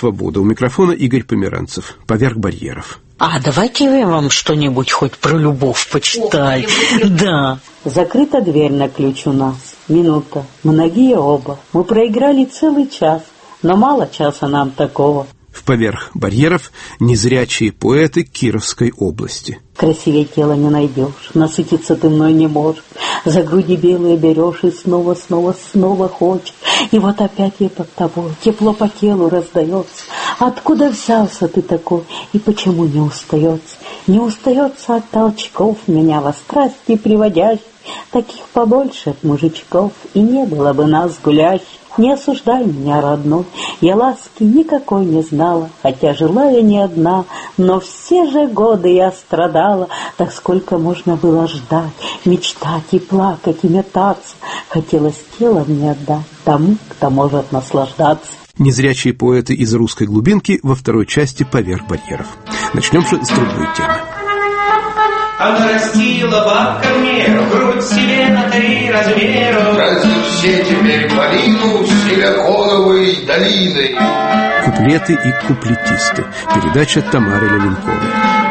свобода». У микрофона Игорь Померанцев. «Поверх барьеров». Давайте я вам что-нибудь хоть про любовь почитаю. Да. Закрыта дверь на ключ у нас. Минута. Многие оба. Мы проиграли целый час, но мало часа нам такого. В «Поверх барьеров» незрячие поэты Кировской области. Красивее тела не найдешь, насытиться ты мной не можешь. За груди белые берешь и снова, снова, снова хочешь. И вот опять я под тобой, тепло по телу раздается. Откуда взялся ты такой и почему не устается? Не устается от толчков меня во страсти приводящих. Таких побольше от мужичков и не было бы нас гулящих. Не осуждай меня, родной, я ласки никакой не знала, хотя жила я не одна, но все же годы я страдала. Так сколько можно было ждать, мечтать и плакать, и метаться. Хотелось тело мне отдать тому, кто может наслаждаться. Незрячие поэты из русской глубинки во второй части «Поверх барьеров». Начнем же с другой темы. Она растила бабка меру, грудь себе на 3 размера. Разве все теперь малину Силиконовой долины? Куплеты и куплетисты. Передача Тамары Левенковой.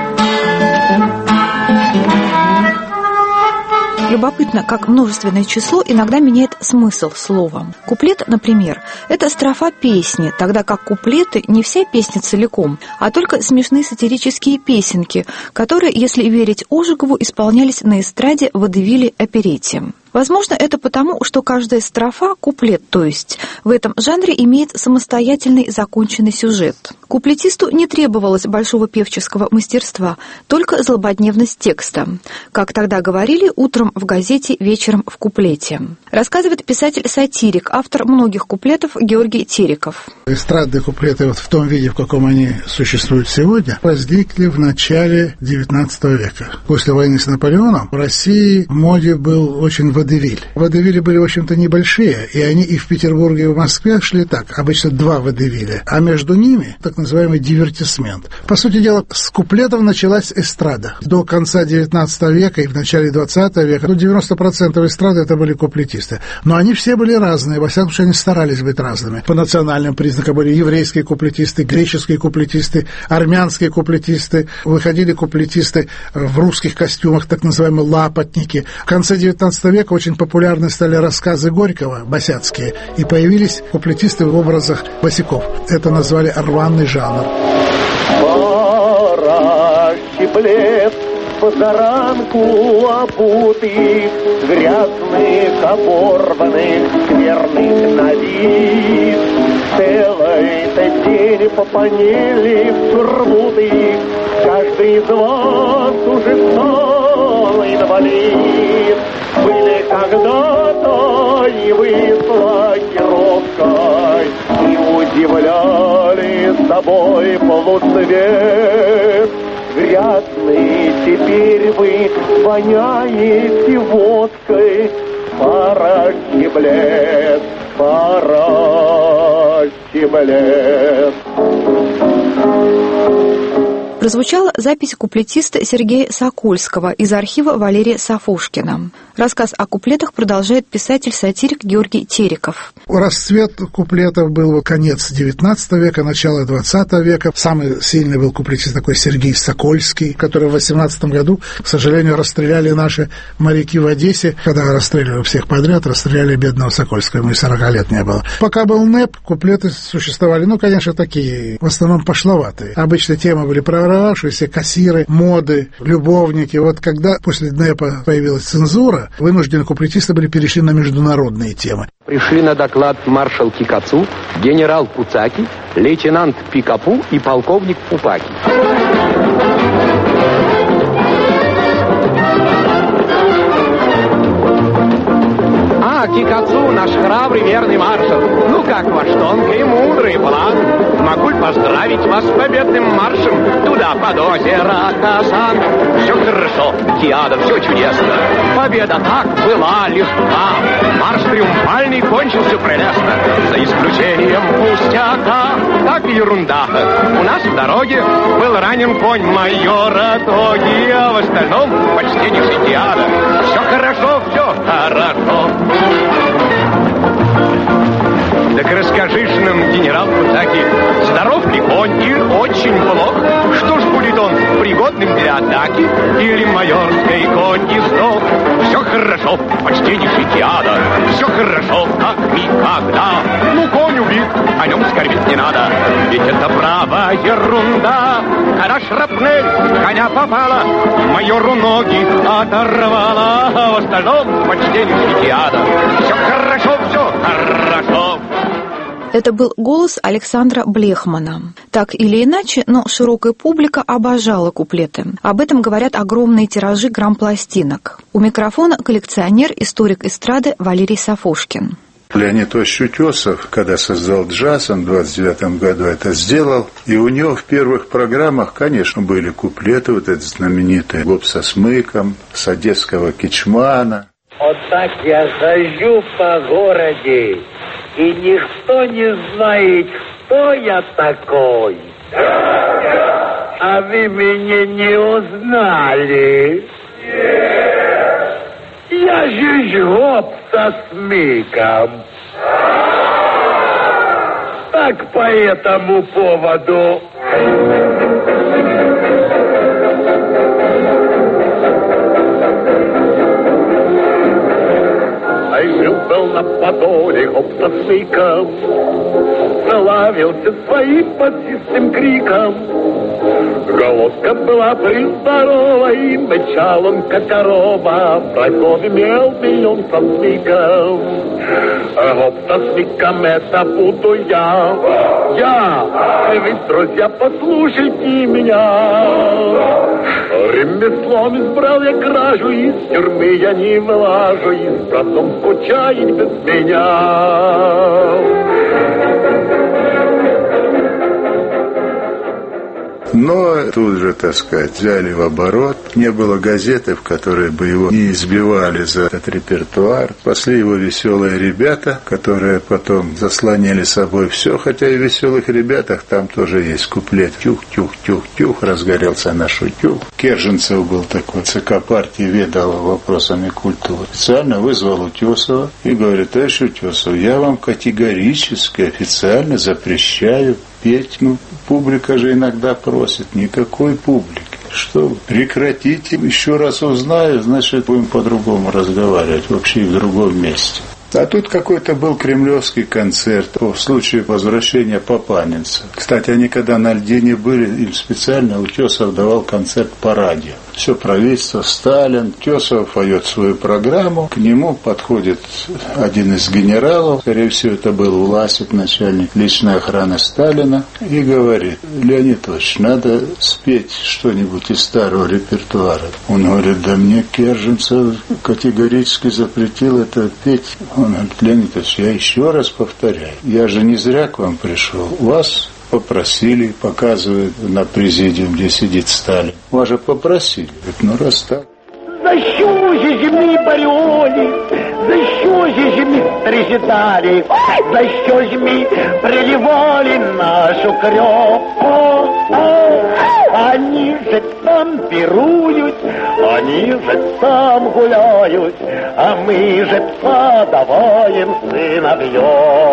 Любопытно, как множественное число иногда меняет смысл слова. Куплет, например, это строфа песни, тогда как куплеты не вся песня целиком, а только смешные сатирические песенки, которые, если верить Ожегову, исполнялись на эстраде, водевиле, оперете. Возможно, это потому, что каждая строфа, куплет, то есть, в этом жанре имеет самостоятельный законченный сюжет. Куплетисту не требовалось большого певческого мастерства, только злободневность текста. Как тогда говорили, утром в газете, вечером в куплете. Рассказывает писатель-сатирик, автор многих куплетов Георгий Тереков. Эстрадные куплеты вот в том виде, в каком они существуют сегодня, возникли в начале XIX века. После войны с Наполеоном в России в моде был очень водевиль. Водевили были, в общем-то, небольшие, и они и в Петербурге, и в Москве шли так, обычно 2 водевиля, а между ними так называемый дивертисмент. По сути дела, с куплетов началась эстрада. До конца XIX века и в начале XX века, 90% эстрады это были куплетисты. Но они все были разные, во всяком случае, они старались быть разными. По национальным признакам были еврейские куплетисты, греческие куплетисты, армянские куплетисты, выходили куплетисты в русских костюмах, так называемые лапотники. В конце XIX века очень популярны стали рассказы Горького, босяцкие, и появились куплетисты в образах босяков. Это назвали рваный жанр. Щеплет позаранку обутых, грязных, оборванных, скверных на вид. Целый-то день по панели рвутых, каждый из вас уже стал инвалид. Были когда-то и вы с лакировкой, и удивляли собой полуцвет. Грязный теперь вы воняете водкой, пора щеблет, пора щеблет. Прозвучала запись куплетиста Сергея Сокольского из архива Валерия Сафушкина. Рассказ о куплетах продолжает писатель-сатирик Георгий Тереков. Расцвет куплетов был конец XIX века, начало XX века. Самый сильный был куплетист такой Сергей Сокольский, который в 18 году, к сожалению, расстреляли наши моряки в Одессе. Когда расстреливали всех подряд, расстреляли бедного Сокольского, ему 40 лет не было. Пока был НЭП, куплеты существовали, конечно, такие, в основном пошловатые. Обычно темы были прорвавшиеся, кассиры, моды, любовники. Вот когда после НЭПа появилась цензура, вынуждены куплетисты перешли на международные темы. Пришли на доклад маршал Кикацу, генерал Пуцаки, лейтенант Пикапу и полковник Пупаки. Кикацу, наш храбрый верный маршал. Ну как ваш тонкий и мудрый план? Могу ли поздравить вас с победным маршем туда, под озеро Касан? Все хорошо, Киада, все чудесно. Победа так была легка. Марш триумфальный кончился прелестно. За исключением пустяка. Так ерунда. У нас в дороге был ранен конь майора Тоги, а в остальном почтеннейший Киада. Все хорошо, все хорошо. Так расскажи ж нам, генерал Пуцаки, здоров атаки или майорской конни сдох. Все хорошо, почти не шикиада, все хорошо, как никогда. Ну, конь убит, о нем скорбить не надо, ведь это право ерунда. Когда шрапнель коня попала, майору ноги оторвала, а в остальном почти не шикиада. Все хорошо, все хорошо. Это был голос Александра Блехмана. Так или иначе, но широкая публика обожала куплеты. Об этом говорят огромные тиражи грампластинок. У микрофона коллекционер, историк эстрады Валерий Сафошкин. Леонид Ильич Утесов, когда создал джаз, он в 29 году это сделал, и у него в первых программах, конечно, были куплеты, вот этот знаменитый «Гоп со смыком», с одесского Кичмана. Вот так я хожу по городе, и никто не знает, кто я такой. А вы меня не узнали? Я же гоп со смыком. Так по этому поводу. Жил-был на Подоле гоп со смыком, славился своим басистым криком. Головка была прездорова, и мычал он, как корова, врагов имел миллион со смыком. Гоп со смыком это буду я. Вы, друзья, послушайте меня. Ремеслом избрал я кражу, из тюрьмы я не вылажу, и с братом скучает без меня. Но тут же, так сказать, взяли в оборот. Не было газеты, в которой бы его не избивали за этот репертуар. Спасли его веселые ребята, которые потом заслонили собой все, хотя и в веселых ребятах там тоже есть куплет «Тюх-тюх-тюх-тюх, разгорелся наш утюг». Керженцев был такой, ЦК партии ведал вопросами культуры. Специально вызвал Утесова и говорит: товарищ Утесов, я вам категорически официально запрещаю петь. Ну, публика же иногда просит. Никакой публики. Что, прекратите. Еще раз узнаю, значит, будем по-другому разговаривать. Вообще и в другом месте. А тут какой-то был кремлевский концерт по случаю возвращения Папанинца. Кстати, они когда на Льдине были, им специально Утесов давал концерт по радио. Все правительство, Сталин, Утесов поет свою программу, к нему подходит один из генералов, скорее всего, это был Власик, начальник личной охраны Сталина, и говорит: Леонид Ильич, надо спеть что-нибудь из старого репертуара. Он говорит: да мне Керженцев категорически запретил это петь. Он говорит: Леонид Ильич, я еще раз повторяю, я же не зря к вам пришел. Вас попросили, показывает на президиум, где сидит Сталин. Вас же попросили. Говорит: ну раз так. За що ж ми боролись, за що ж ми трещали, за що ж ми приливали нашу кровь. Они же там пируют, они же там гуляют, а мы же подаваем сыновьев.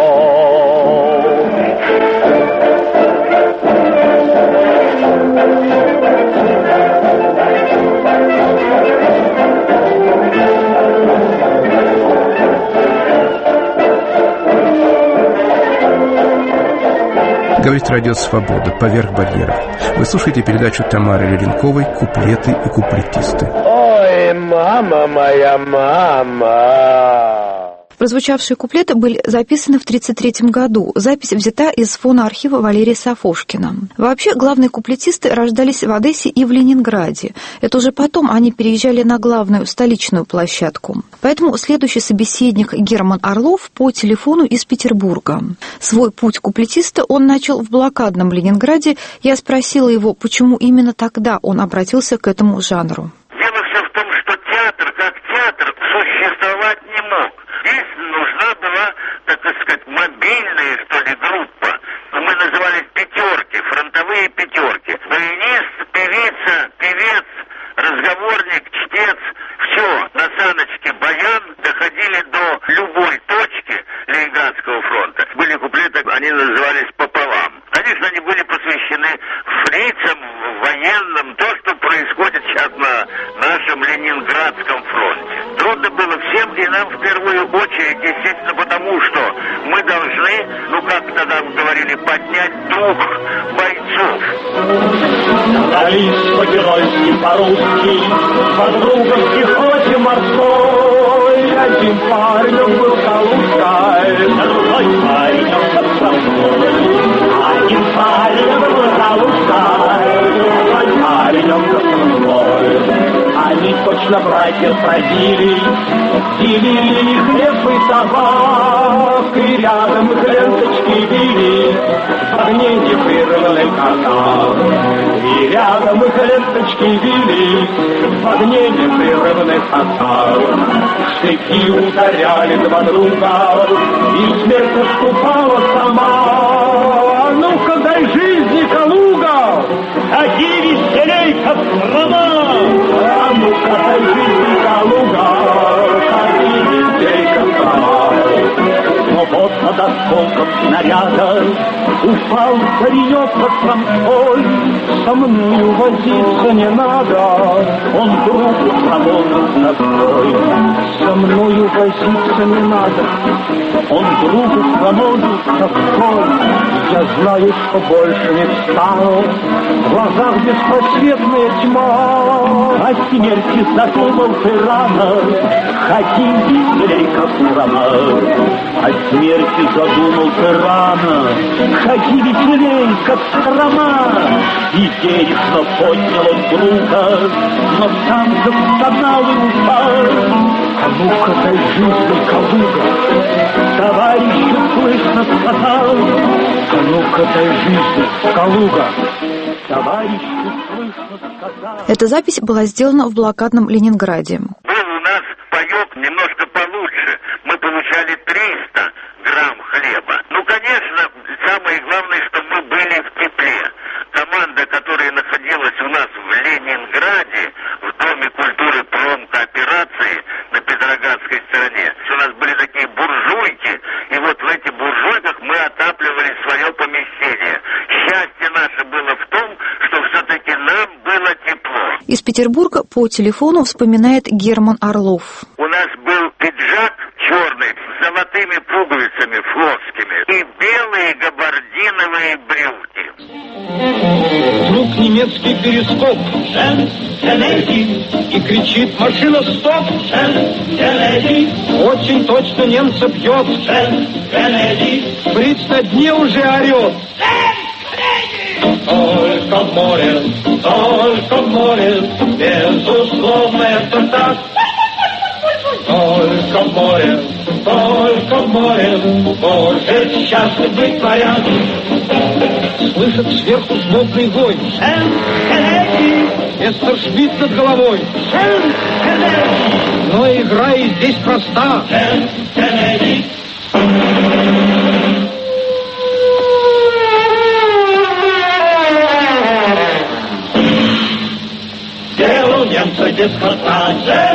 Говорит радио «Свобода», «Поверх барьеров». Вы слушаете передачу Тамары Леденковой «Куплеты и куплетисты». Ой, мама моя, мама! Прозвучавшие куплеты были записаны в 1933 году. Запись взята из фоноархива Валерия Сафошкина. Вообще, главные куплетисты рождались в Одессе и в Ленинграде. Это уже потом они переезжали на главную столичную площадку. Поэтому следующий собеседник Герман Орлов по телефону из Петербурга. Свой путь куплетиста он начал в блокадном Ленинграде. Я спросила его, почему именно тогда он обратился к этому жанру. Дело все в том, что театр как театр существовать не мог. Здесь нужна была, так сказать, мобильная, что ли, группа. Мы назывались пятерки, фронтовые пятерки. Баянист, певица, певец, разговорник, чтец. Все, на саночке баян, доходили до любой точки Ленинградского фронта. Были куплеты, они назывались пополам. Конечно, они были посвящены фрицам, военным, военном то, что происходит сейчас на нашем Ленинградском фронте. Трудно было всем, и нам в первую очередь, естественно, потому что мы должны, как тогда говорили, поднять дух бойцов. Дрались по-геройски, по-русски, подруга в пехоте морской. Один парень был Калужской, другой парень Комсомольской. Один парень был Калужской, другой парень Комсомольской. Они точно братья сразились, делили хлеб и табак, и рядом ленточки били, в огне непрерывный канал. И рядом ленточки били, в огне непрерывный канал. Штыки ударяли два друга, и смерть наступала сама. Ну-ка, дай жизни, Калуга, ходи веселей, как страна. А ну-ка, дай жизни, Калуга, ходи веселей, как страна. Но вот под осколком снаряда упал паренек под контроль. Со мною возиться не надо, он другу промолвил настрой. Со мною возиться не надо, он другу промолвил настрой. Я знаю, что больше не встану, в глазах беспросветная тьма. О смерти задумал ты рано, ходи веселей, как урана. О смерти задумал ты рано, ходи веселей, как страна. И бережно поднял он друга, но сам застонал и упал. А ну-ка, дай жизни, Калуга, товарищу слышно сказал. А ну-ка, дай жизни, Калуга, товарищу слышно сказал. Эта запись была сделана в блокадном Ленинграде. Был у нас паёк немножко получше. Мы получали 300 грамм хлеба. Конечно, самое главное, что мы были в тепле. Команда, которая находилась у нас в Ленинграде, в Доме культуры промкооперации на Петроградской стороне, у нас были такие буржуйки, и вот в этих буржуйках мы отапливали свое помещение. Счастье наше было в том, что все-таки нам было тепло. Из Петербурга по телефону вспоминает Герман Орлов. У нас был пиджак черный с золотыми пуговицами флотскими и белые габардиновые брюки. Вдруг немецкий перископ и кричит: машина, стоп! Очень точно немца бьет. Шприц на дне уже орет. Только в море, безусловно, это так. Только в море, может счастлив быть моряк. Слышат сверху злобный вой. Мессершмитт над головой. Но игра и здесь проста. Дело немца без хвоста.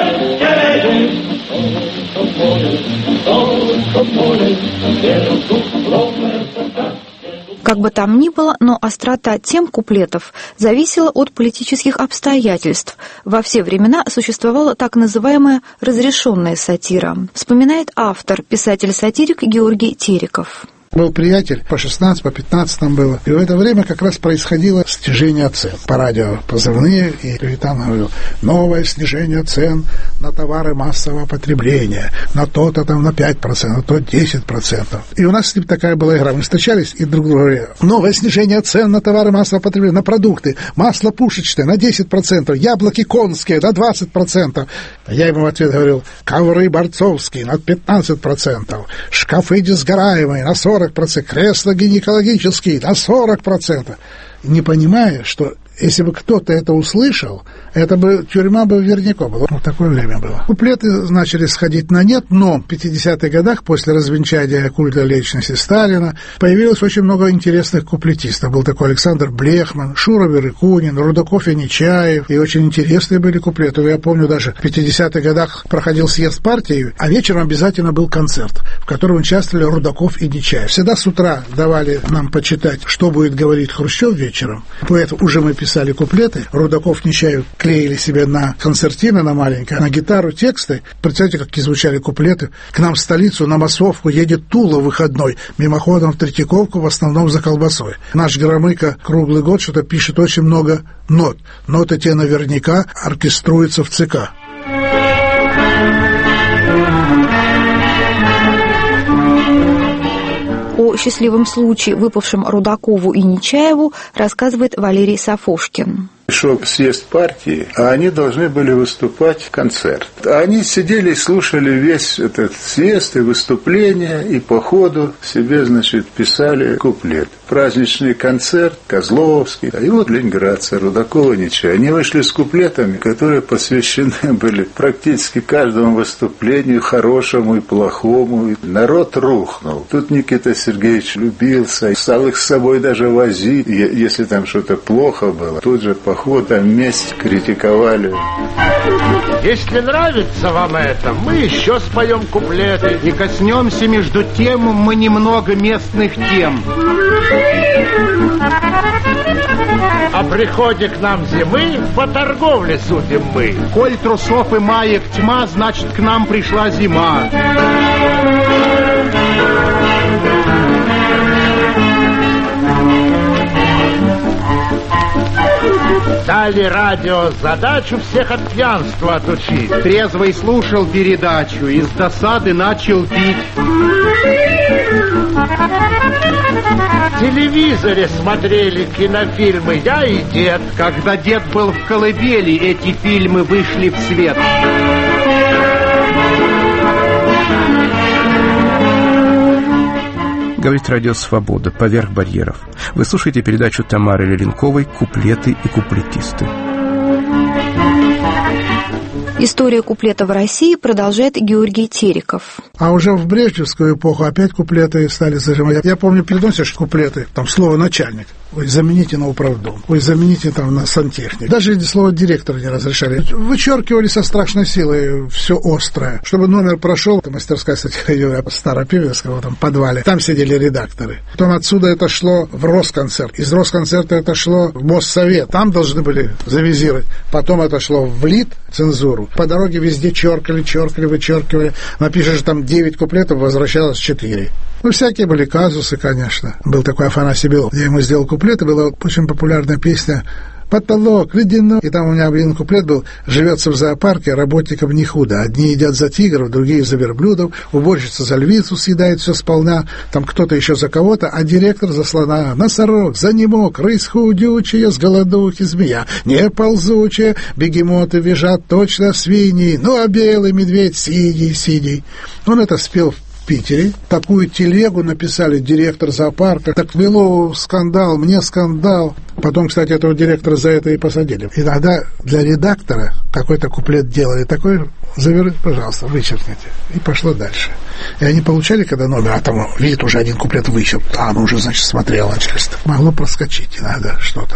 Как бы там ни было, но острота тем куплетов зависела от политических обстоятельств. Во все времена существовала так называемая разрешенная сатира. Вспоминает автор, писатель-сатирик Георгий Тереков. Был приятель, по 16, по 15 было. И в это время как раз происходило снижение цен. По радио позывные, и капитан говорил: новое снижение цен на товары массового потребления. На то-то там на 5%, на то 10%. И у нас с ним такая была игра. Мы встречались и друг другу говорили: новое снижение цен на товары массового потребления, на продукты. Масло пушечное на 10%, яблоки конские на 20%. Я ему в ответ говорил: ковры борцовские на 15%, шкафы несгораемые на 40%, кресла гинекологические на 40%. Не понимая, что если бы кто-то это услышал, это бы тюрьма бы верняком была. Вот такое время было. Куплеты начали сходить на нет, но в 50-х годах, после развенчания культа личности Сталина, появилось очень много интересных куплетистов. Был такой Александр Блехман, Шура Верыкунин, Рудаков и Нечаев. И очень интересные были куплеты. Я помню, даже в 50-х годах проходил съезд партии, а вечером обязательно был концерт, в котором участвовали Рудаков и Нечаев. Всегда с утра давали нам почитать, что будет говорить Хрущев вечером. Поэтому уже мы писали писали куплеты, Рудаков, Нечаев клеили себе на концертины, на маленькое, на гитару тексты. Представьте, какие звучали куплеты. К нам в столицу на массовку едет Тула выходной, мимоходом в Третьяковку, в основном за колбасой. Наш Громыко круглый год что-то пишет очень много нот. Ноты те наверняка оркеструются в ЦК. О счастливом случае, выпавшем Рудакову и Нечаеву, рассказывает Валерий Сафошкин. Шел съезд партии, а они должны были выступать в концерт. Они сидели и слушали весь этот съезд и выступления, и по ходу себе, значит, писали куплет. Праздничный концерт, Козловский, и вот ленинградцы, Рудакова, Нечаева. Они вышли с куплетами, которые посвящены были практически каждому выступлению, хорошему и плохому. И народ рухнул. Тут Никита Сергеевич любился, стал их с собой даже возить, если там что-то плохо было. Тут же поход, там месть критиковали. Если нравится вам это, мы еще споем куплеты и коснемся между тем мы немного местных тем. О приходе к нам зимы по торговле судим мы. Коль трусов и маек тьма, значит, к нам пришла зима. Дали радио задачу всех от пьянства отучить. Трезвый слушал передачу и с досады начал пить. В телевизоре смотрели кинофильмы я и дед. Когда дед был в колыбели, эти фильмы вышли в свет. Говорит радио «Свобода», «Поверх барьеров». Вы слушаете передачу Тамары Леленковой «Куплеты и куплетисты». История куплета в России продолжает Георгий Тереков. А уже в брежневскую эпоху опять куплеты стали зажимать. Я помню, переносишь куплеты, там слово «начальник». Ой, замените на управдом. Ой, замените там на сантехник. Даже слово «директор» не разрешали. Вычеркивали со страшной силой все острое. Чтобы номер прошел, это мастерская, кстати, Старопиверского, там, подвале. Там сидели редакторы. Потом отсюда это шло в Росконцерт. Из Росконцерта это шло в Моссовет. Там должны были завизировать. Потом это шло в ЛИТ, цензуру. По дороге везде черкали, вычеркивали. Напишешь там 9 куплетов, возвращалось 4. Ну, всякие были казусы, конечно. Был такой Афанасий Белов. Я ему сделал куплеты, была очень популярная песня «Потолок, ледяной». И там у меня один куплет был: «Живется в зоопарке, работникам не худо. Одни едят за тигров, другие за верблюдов, уборщица за львицу съедает все сполна, там кто-то еще за кого-то, а директор за слона. Носорог, за немок, рысь худючая, с голодухи змея, не ползучая, бегемоты визжат точно свиньи, ну а белый медведь сидей». Он это спел в Питере. Такую телегу написали директор зоопарка. Так вело скандал, мне скандал. Потом, кстати, этого директора за это и посадили. Иногда для редактора какой-то куплет делали, такой, пожалуйста, вычеркните. И пошло дальше. И они получали, когда номер, а там, видит, уже один куплет вычеркнут. А, ну уже, значит, смотрел начальство. Могло проскочить иногда что-то.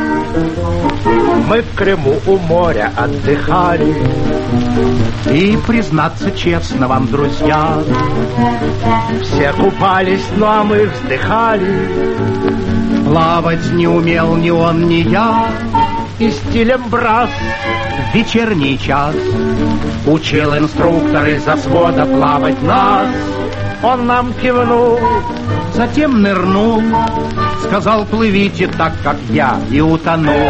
Мы в Крыму у моря отдыхали. И, признаться честно вам, друзья, все купались, ну а мы вздыхали. Плавать не умел ни он, ни я. И стилем брас в вечерний час учил инструктор из-за свода плавать нас. Он нам кивнул, затем нырнул, сказал: плывите так, как я, и утонул.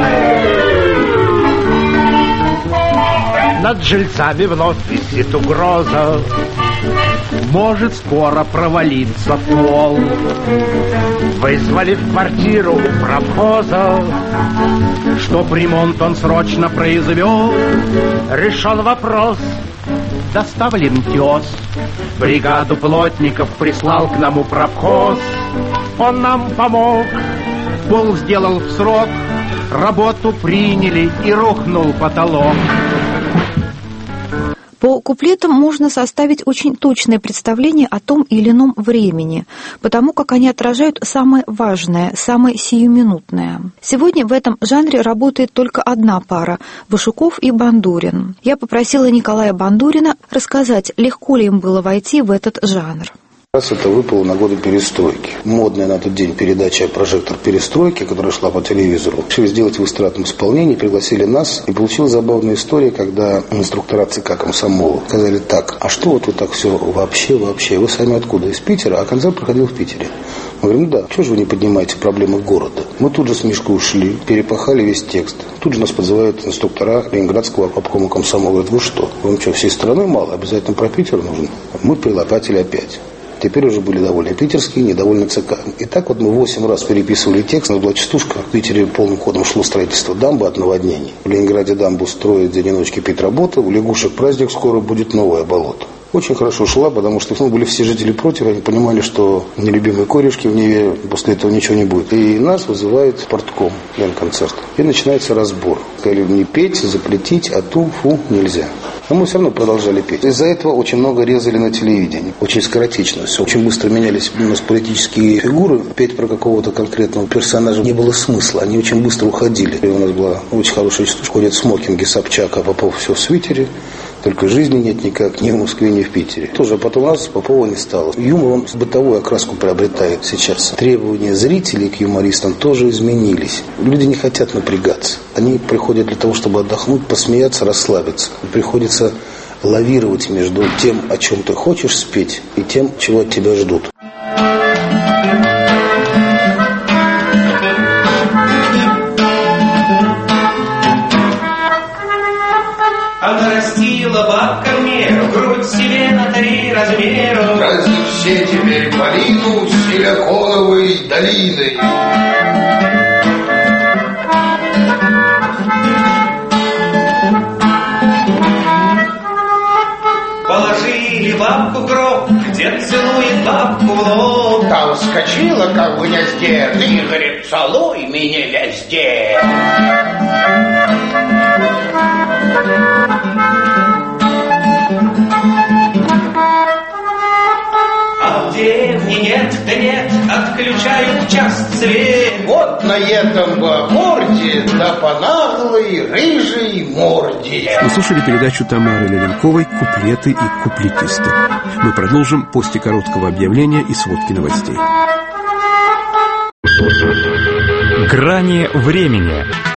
Над жильцами вновь висит угроза, может скоро провалиться пол. Вызвали в квартиру правхоза, чтоб ремонт он срочно произвел. Решен вопрос, доставлен тез, бригаду плотников прислал к нам управхоз. Он нам помог, пол сделал в срок, работу приняли и рухнул потолок. По куплетам можно составить очень точное представление о том или ином времени, потому как они отражают самое важное, самое сиюминутное. Сегодня в этом жанре работает только одна пара – Вашуков и Бандурин. Я попросила Николая Бандурина рассказать, легко ли им было войти в этот жанр. Раз это выпало на годы перестройки. Модная на тот день передача «Прожектор перестройки», которая шла по телевизору. Решили сделать в эстрадном исполнении, пригласили нас. И получилась забавная история, когда инструктора ЦК комсомола сказали: так, а что вот вы так все вообще? Вы сами откуда? Из Питера? А концерт проходил в Питере. Мы говорим: да, чего же вы не поднимаете проблемы города? Мы тут же с Мишкой ушли, перепахали весь текст. Тут же нас подзывают инструктора Ленинградского обкома комсомола. Говорят: вы что? Вам что, всей страны мало? Обязательно про Питер нужно? Мы прилопатили опять. Теперь уже были довольны питерские, недовольны ЦК. И так вот мы 8 раз переписывали текст. У нас была частушка. В Питере полным ходом шло строительство дамбы от наводнений. В Ленинграде дамбу строят, за одиночки пить работа. У лягушек праздник, скоро будет новое болото. Очень хорошо шла, потому что были все жители против, они понимали, что нелюбимые корешки в Неве, после этого ничего не будет. И нас вызывает портком Ленконцерт. И начинается разбор. Сказали: не петь, запретить, а фу, нельзя. Но мы все равно продолжали петь. Из-за этого очень много резали на телевидении. Очень скоротечно все. Очень быстро менялись у нас политические фигуры. Петь про какого-то конкретного персонажа не было смысла. Они очень быстро уходили. И у нас была очень хорошая частушка. Ходят смокинги, Собчак, а Попов все в свитере. Только жизни нет никак ни в Москве, ни в Питере. Тоже потом у нас Попова не стало. Юмор, он бытовую окраску приобретает сейчас. Требования зрителей к юмористам тоже изменились. Люди не хотят напрягаться. Они приходят для того, чтобы отдохнуть, посмеяться, расслабиться. Приходится лавировать между тем, о чем ты хочешь спеть, и тем, чего от тебя ждут. Она растила бабка меру, грудь себе на 3 размеру. Разве все теперь полину Силиконовой долины? Положили бабку в гроб, дед целует бабку в лоб. Там вскочила, как в гнезде, ты, говорит, целуй меня везде. А в деревне нет, да нет, отключают час свет. Вот на этом бы морде, да по наглой рыжей морде. Вы слушали передачу Тамары Левенковой «Куплеты и куплетисты». Мы продолжим после короткого объявления и сводки новостей. Грани времени.